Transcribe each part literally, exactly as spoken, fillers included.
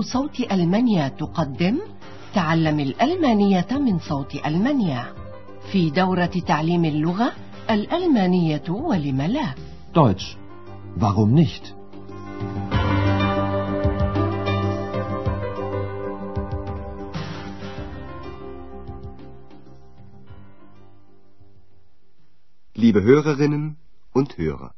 صوت ألمانيا تقدم تعلم الألمانية من صوت ألمانيا في دورة تعليم اللغة الألمانية ولم لا. Deutsch. Warum nicht? Liebe Hörerinnen und Hörer.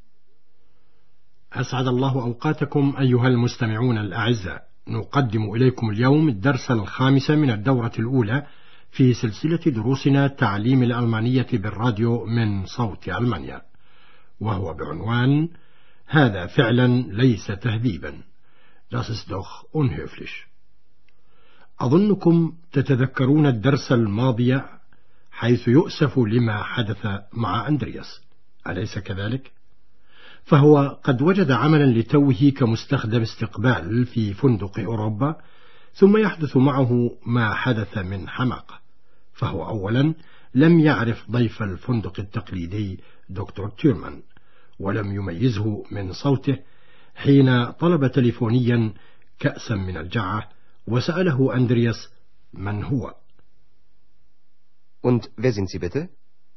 أسعد الله أوقاتكم أيها المستمعون الأعزاء. نقدم إليكم اليوم الدرس الخامس من الدورة الأولى في سلسلة دروسنا تعليم الألمانية بالراديو من صوت ألمانيا، وهو بعنوان هذا فعلا ليس تهذيبا. Das ist doch unhöflich. أظنكم تتذكرون الدرس الماضي حيث يؤسف لما حدث مع أندرياس، أليس كذلك؟ فهو قد وجد عملا لتوه كمستخدم استقبال في فندق أوروبا، ثم يحدث معه ما حدث من حماقة. فهو أولا لم يعرف ضيف الفندق التقليدي دكتور تيرمان، ولم يميزه من صوته حين طلب تليفونيا كأسا من الجعة، وسأله أندرياس من هو. Und wer sind Sie bitte?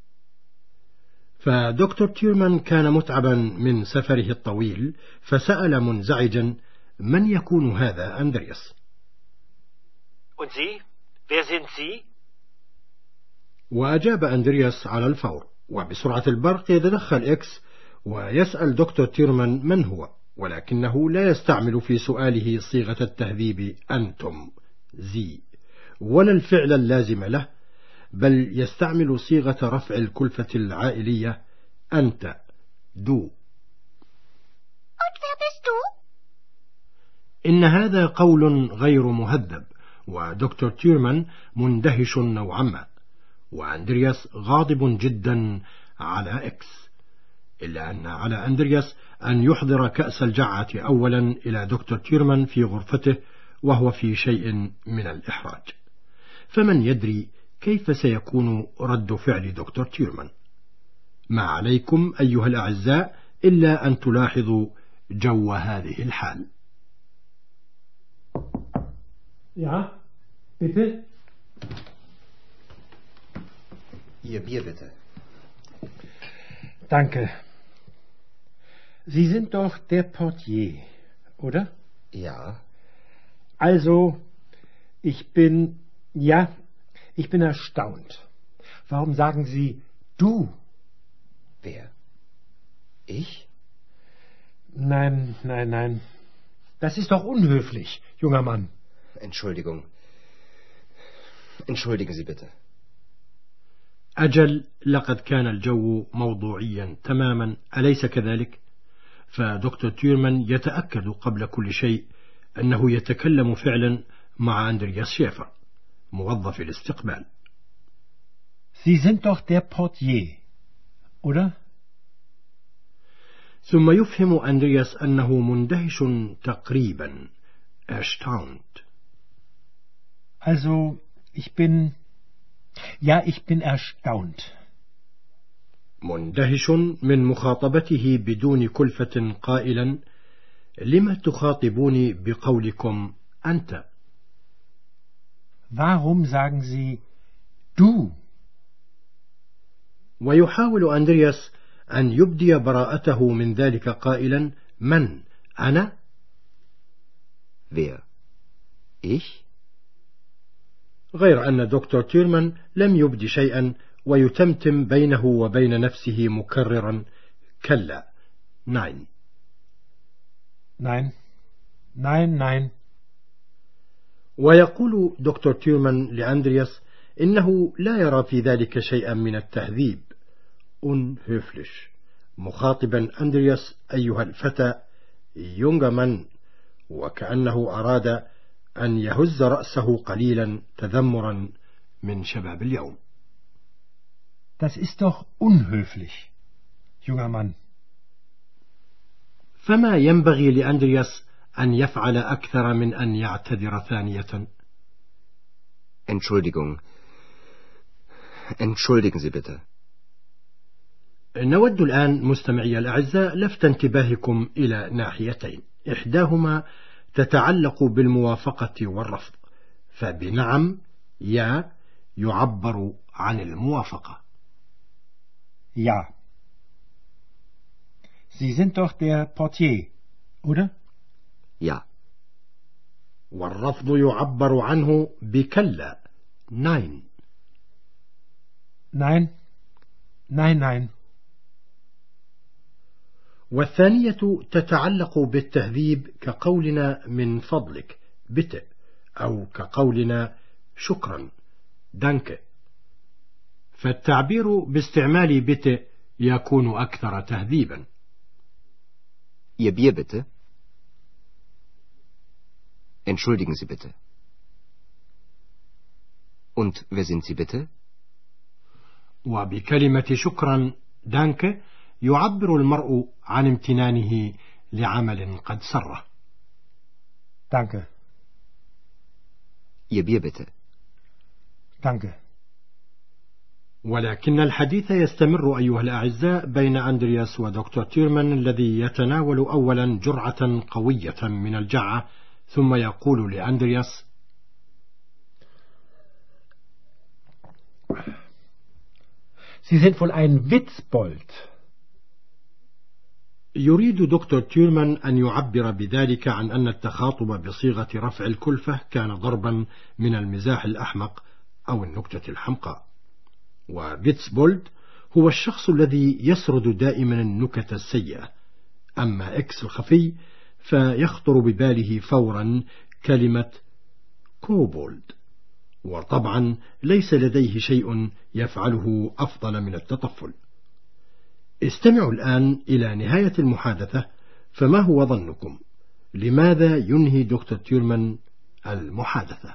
فدكتور تيرمان كان متعبا من سفره الطويل، فسأل منزعجا من يكون هذا أندرياس. Und Sie? Wer sind Sie? وأجاب أندرياس على الفور، وبسرعة البرق يتدخل إكس ويسأل دكتور تيرمان من هو، ولكنه لا يستعمل في سؤاله صيغة التهذيب أنتم زي ولا الفعل اللازم له، بل يستعمل صيغة رفع الكلفة العائلية أنت دو. Und wer bist du? إن هذا قول غير مهذب، ودكتور تيرمان مندهش نوعا ما، وأندرياس غاضب جدا على إكس، إلا أن على أندرياس أن يحضر كأس الجعة أولا إلى دكتور تيرمان في غرفته وهو في شيء من الإحراج. فمن يدري كيف سيكون رد فعل دكتور تيرمان؟ ما عليكم أيها الأعزاء إلا أن تلاحظوا جو هذه الحال. Ja, bitte? Ihr Bier bitte. Danke. Sie sind doch der Portier, oder? Ja. Also, ich bin, ja, ich bin erstaunt. Warum sagen Sie du? Wer? Ich? Nein, nein, nein. Das ist doch unhöflich, junger Mann. Entschuldigung. Entschuldigen Sie bitte. أجل، لقد كان الجو موضوعيا تماما، أليس كذلك؟ فدكتور تيرمان يتأكد قبل كل شيء أنه يتكلم فعلا مع أندرياس شيفر موظف الاستقبال. Sie sind doch der Portier, oder? ثم يفهم أندرياس أنه مندهش تقريبا erstaunt. Also, ich bin, ja, ich bin erstaunt. مندهش من مخاطبته بدون كلفة قائلا لم تخاطبوني بقولكم أنت؟ Warum sagen Sie du? ويحاول أندرياس أن يبدي براءته من ذلك قائلا من أنا؟ Wer? Ich? غير أن دكتور تيرمان لم يبدي شيئا، ويتمتم بينه وبين نفسه مكررا كلا ناين Nein, nein, nein. ويقول دكتور تيرمان لأندرياس إنه لا يرى في ذلك شيئا من التهذيب unhöflich، مخاطبا أندرياس أيها الفتى يونغ مان، وكأنه أراد أن يهز رأسه قليلا تذمرا من شباب اليوم. Das ist doch unhöflich, junger Mann. فما ينبغي لأندرياس أن يفعل أكثر من أن يعتذر ثانية. Entschuldigung. Entschuldigen Sie bitte. نود الآن مستمعي الأعزاء لفت انتباهكم إلى ناحيتين، إحداهما تتعلق بالموافقة والرفض، فبنعم يا يعبر عن الموافقة. Ja. Sie sind doch der Portier, oder? Ja. والرفض يعبر عنه بكلا. Nein. Nein. Nein, nein. والثانية تتعلق بالتهذيب كقولنا من فضلك bitte، أو كقولنا شكرا danke. فالتعبير باستعمال bitte يكون أكثر تهذيبا. Ihr Bier bitte. Entschuldigen Sie bitte. Und wer sind Sie bitte? وبكلمة شكرا danke يعبر المرء عن امتنانه لعمل قد سره. Danke. Ihr Bier bitte. Danke. ولكن الحديث يستمر أيها الأعزاء بين أندرياس ودكتور تيرمان، الذي يتناول أولا جرعة قوية من الجعة، ثم يقول لأندرياس: Sie sind wohl ein Witzbold. يريد دكتور تيرمان أن يعبر بذلك عن أن التخاطب بصيغة رفع الكلفة كان ضربا من المزاح الأحمق أو النكتة الحمقاء. وفيتسبولد هو الشخص الذي يسرد دائما النكت السيئة. أما إكس الخفي فيخطر بباله فورا كلمة كوبولد، وطبعا ليس لديه شيء يفعله أفضل من التطفل. استمعوا الآن إلى نهاية المحادثة، فما هو ظنكم؟ لماذا ينهي دكتور تيرمان المحادثة؟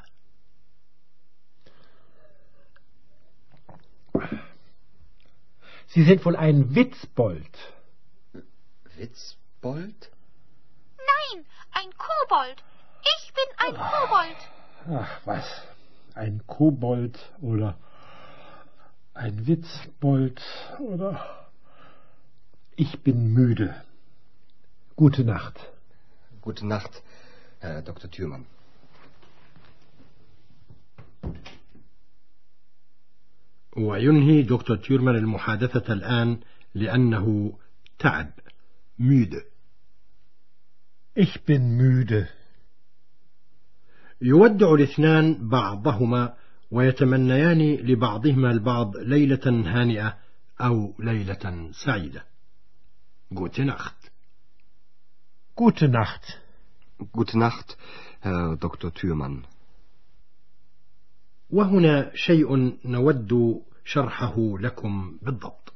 Sie sind wohl ein Witzbold. Witzbold? Nein, ein Kobold. Ich bin ein Kobold. Ach, was? Ein Kobold oder ein Witzbold oder... Ich bin müde. Gute Nacht. Gute Nacht, Herr Doktor Thürmann. وينهي دكتور تيرمان المحادثة الآن لأنه تعب. müde. Ich bin müde. يودع الاثنان بعضهما ويتمنيان لبعضهما البعض ليلة هانئة أو ليلة سعيدة. Gute Nacht. Gute Nacht. Gute Nacht, Herr Doktor Thürmann. وهنا شيء نود شرحه لكم بالضبط.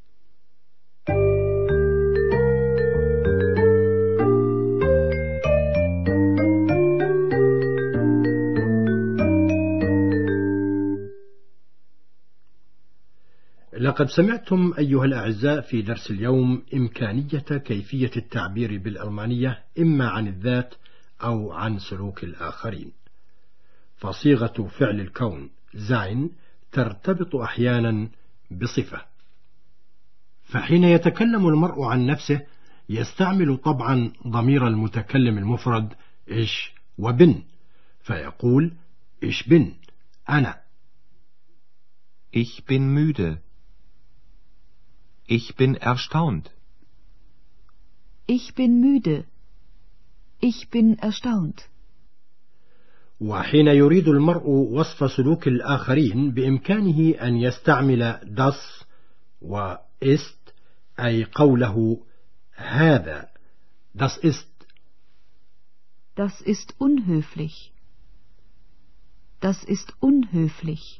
لقد سمعتم أيها الأعزاء في درس اليوم إمكانية كيفية التعبير بالألمانية إما عن الذات أو عن سلوك الآخرين. فصيغة فعل الكون sein ترتبط أحيانا بصفة، فحين يتكلم المرء عن نفسه يستعمل طبعا ضمير المتكلم المفرد إيش وبن، فيقول إيش بن أنا. Ich bin müde. Ich bin erstaunt. Ich bin müde. Ich bin erstaunt. وحين يريد المرء وصف سلوك الآخرين بإمكانه أن يستعمل das و ist، أي قوله هذا das ist. Das ist unhöflich. Das ist unhöflich.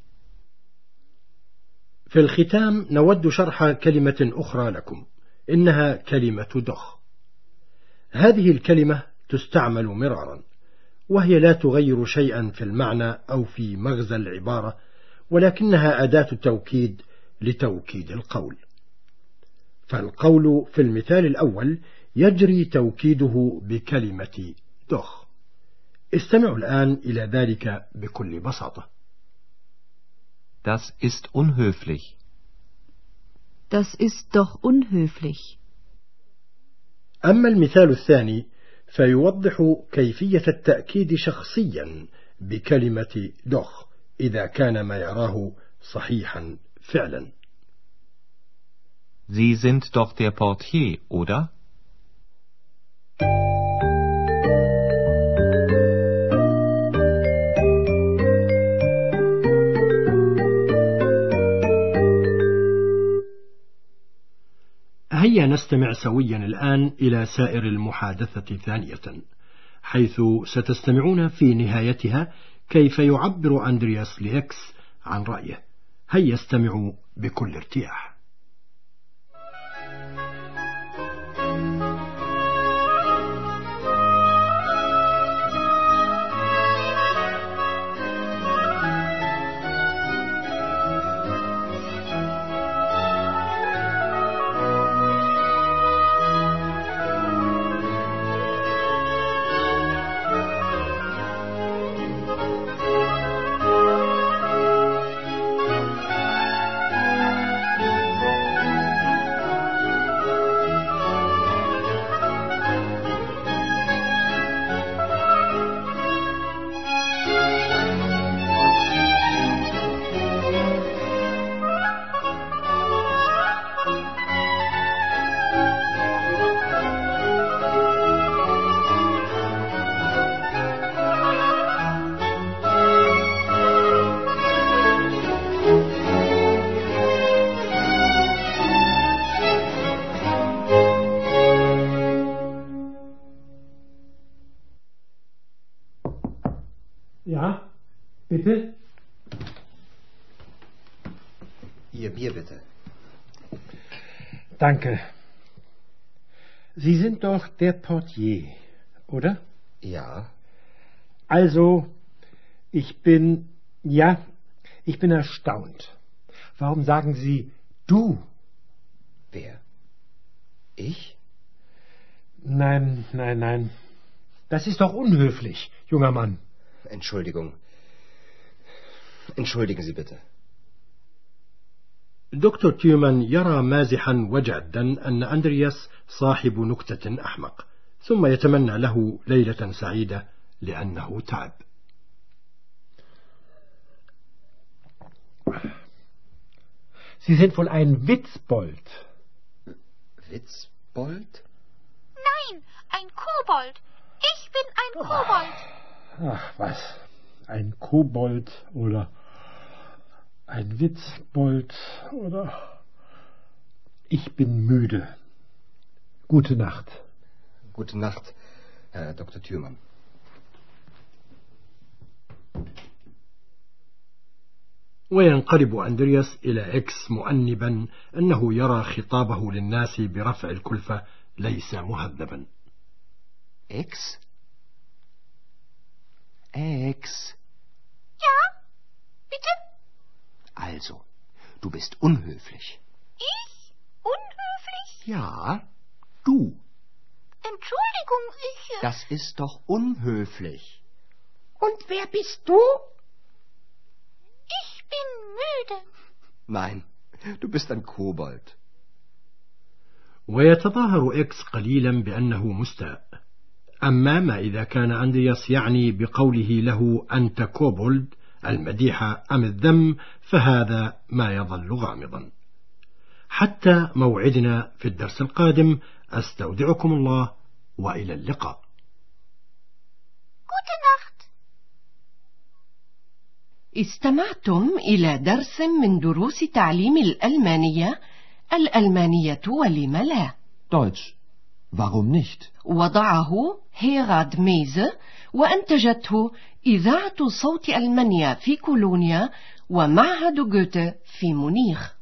في الختام نود شرح كلمة أخرى لكم، إنها كلمة دخ. هذه الكلمة تستعمل مرارا، وهي لا تغير شيئا في المعنى أو في مغزى العبارة، ولكنها أداة توكيد لتوكيد القول. فالقول في المثال الأول يجري توكيده بكلمة دخ. استمعوا الآن إلى ذلك بكل بساطة. Das ist unhöflich. Das ist doch unhöflich. أما المثال الثاني فيوضح كيفية التأكيد شخصيا بكلمة doch إذا كان ما يراه صحيحا فعلا. Sie sind doch der Portier, oder? هيا نستمع سويا الآن إلى سائر المحادثة ثانية، حيث ستستمعون في نهايتها كيف يعبر أندرياس لإكس عن رأيه. هيا استمعوا بكل ارتياح. Ja, bitte? Ihr Bier bitte. Danke. Sie sind doch der Portier, oder? Ja. Also, ich bin, ja, ich bin erstaunt. Warum sagen Sie du? Wer? Ich? Nein, nein, nein. Das ist doch unhöflich, junger Mann. Entschuldigung. Entschuldigen Sie bitte. دكتور تيومان يرى مازحا وجادا أن أندرياس صاحب نكتة أحمق، ثم يتمنى له ليلة سعيدة لأنه تعب. Sie sind wohl ein Witzbold. Witzbold? Nein, ein Kobold. Ich bin ein Kobold. Ach, was? Ein Kobold oder ein Witzbold oder... Ich bin müde. Gute Nacht. Gute Nacht, Herr Doktor Thürmann. وينقلب أندرياس إلى إكس مؤنبا أنه يرى خطابه للناس برفع الكلفة ليس مهذبا. إكس؟ Ex. Ja, bitte? Also, du bist unhöflich. Ich? Unhöflich? Ja, du. Entschuldigung, ich... Das ist doch unhöflich. Und wer bist du? Ich bin müde. Nein, du bist ein Kobold. ويتظاهر إكس قليلا بأنه مستاء. أما ما إذا كان أندرياس يعني بقوله له أنت كوبولد المديح أم الذم، فهذا ما يظل غامضا. حتى موعدنا في الدرس القادم، أستودعكم الله وإلى اللقاء. Gute Nacht. استمعتم إلى درس من دروس تعليم الألمانية، الألمانية ولم لا. Deutsch. Warum nicht? وضعه هيراد ميزه، وأنتجته إذاعة صوت ألمانيا في كولونيا ومعهد جوته في مونيخ.